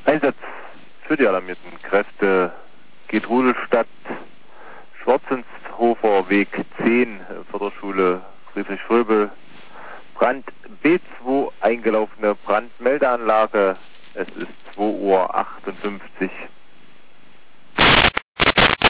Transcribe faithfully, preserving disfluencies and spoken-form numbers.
Einsatz für die alarmierten Kräfte geht Rudelstadt, Schwarzenshofer Weg zehn, Förderschule Friedrich Fröbel, Brand B zwei, eingelaufene Brandmeldeanlage. Es ist zwei Uhr achtundfünfzig.